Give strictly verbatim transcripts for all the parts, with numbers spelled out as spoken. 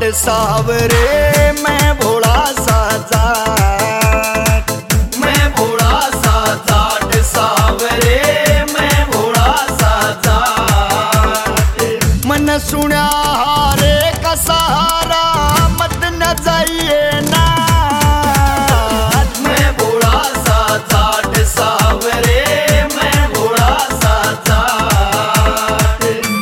सावरे मैं भोला सा जाट, मैं भोला सा जाट सावरे मैं भोला सा जाट। मन सुना हारे का सहारा मत न जाइए ना। मैं भोला सा जाट सावरे मैं भोला सा जाट।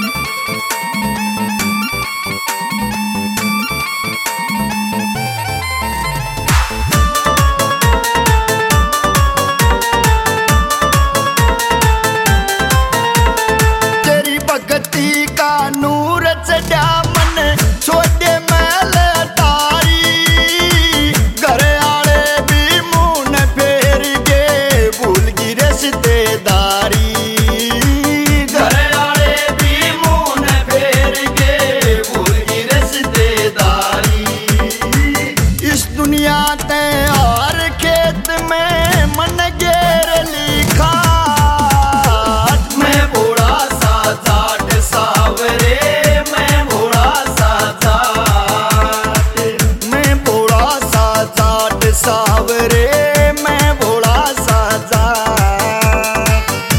तेरी भक्ति का नूर चढ़ा मन छोटे मैल तारी, घर आले भी मुंह फेर के भूल गी रिश्तेदारी। घर आले भी मुंह फेर के भूल गी रिश्तेदारी। इस दुनिया ते हर खेत में मन घेर लिखा। मैं भोला सा जाट सावरे मैं भोला सा जाट। मैं भोला सा जाट सावरे मैं भोला सा जाट।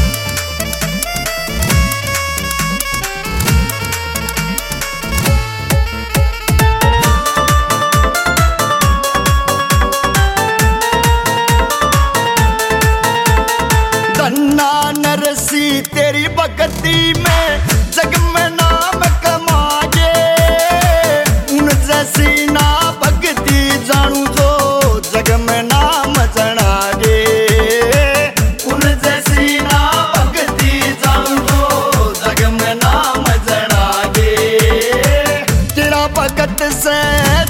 धन्ना नरसी तेरी भक्ति में जग में नाम कमागे। उन जैसी ना भक्ति जानू जो जग में नाम जनागे। उन जैसी ना भक्ति जानू जो जग में नाम जनागे। तेरा भगत से